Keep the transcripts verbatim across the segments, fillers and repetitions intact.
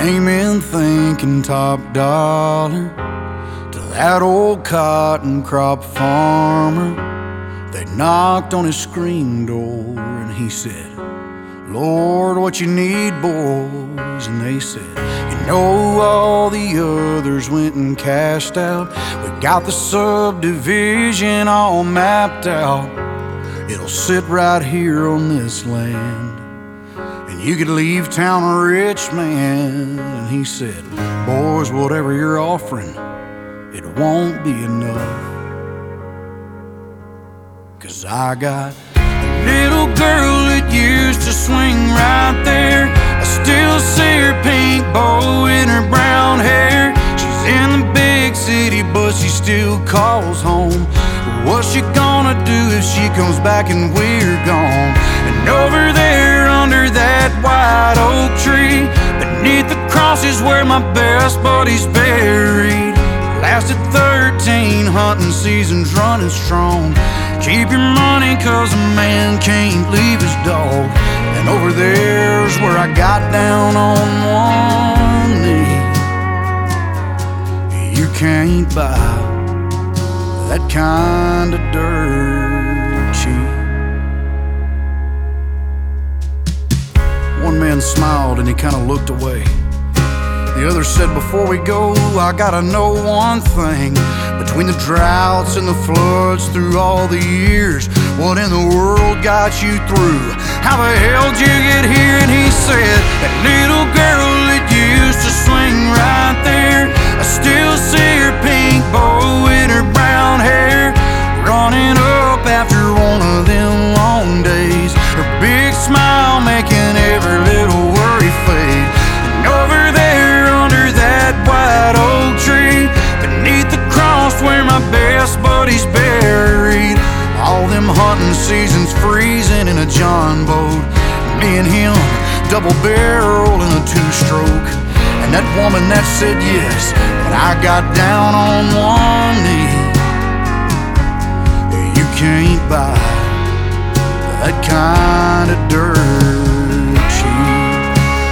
came in thinking top dollar to that old cotton crop farmer. They knocked on his screen door and he said, "Lord, what you need, boys?" And they said, "You know, all the others went and cashed out. We got the subdivision all mapped out. It'll sit right here on this land, and you could leave town a rich man." And he said, "Boys, whatever you're offering, it won't be enough, 'cause I got a little girl that used to swing right there. I still see her pink bow in her brown hair. She's in the big city, but she still calls home. What's she gonna do if she comes back and we're gone?" And over there under that white oak tree, beneath the cross is where my best buddy's buried. Lasted thirteen hunting seasons running strong. Keep your money, 'cause a man can't leave his dog. And over there's where I got down on one knee. You can't buy that kind of dirt cheap. One man smiled and he kind of looked away. The other said, "Before we go, I gotta know one thing. Between the droughts and the floods through all the years, what in the world got you through? How the hell did you get here?" And he said, "That little girl that used to swing right there, I still see her pink bow in her brown hair, running up after one of them long days, her big smile making every little worry fade. And over there under that white oak tree, beneath the cross where my best buddy's buried, all them hunting seasons freezing in a John boat, me and him double barrel in a two-stroke. And that woman that said yes, but I got down on one knee. You can't buy that kind of dirt cheap.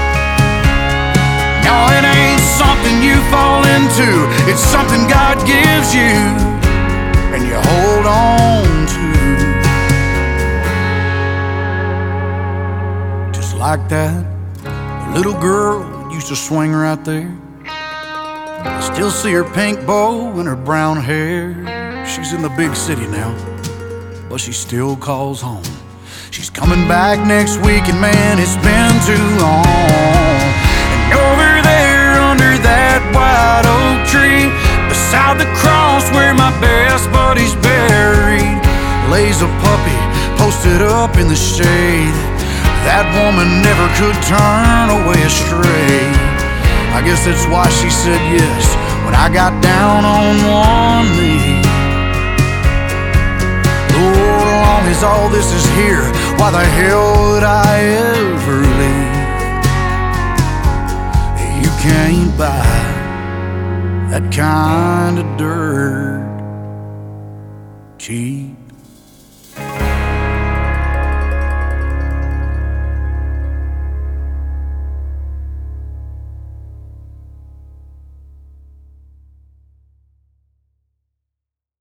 No, it ain't something you fall into, it's something God gives you and you hold on to. Just like that little girl used to swing right there. I still see her pink bow and her brown hair. She's in the big city now, but she still calls home. She's coming back next week, and man, it's been too long. And over there under that white oak tree, beside the cross where my best buddy's buried, lays a puppy posted up in the shade. That woman never could turn away astray. I guess that's why she said yes when I got down on one knee. Lord, as long as all this is here, why the hell would I ever leave? You can't buy that kind of dirt cheap.